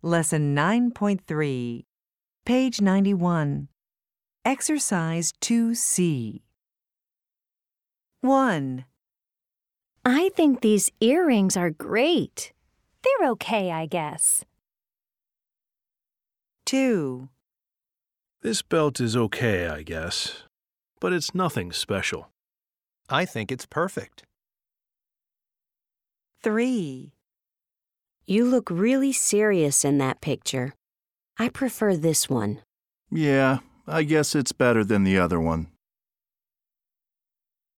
Lesson 9.3, page 91. Exercise 2C. 1. I think these earrings are great. They're okay, I guess. 2. This belt is okay, I guess, but it's nothing special. I think it's perfect. 3. You look really serious in that picture. I prefer this one. Yeah, I guess it's better than the other one.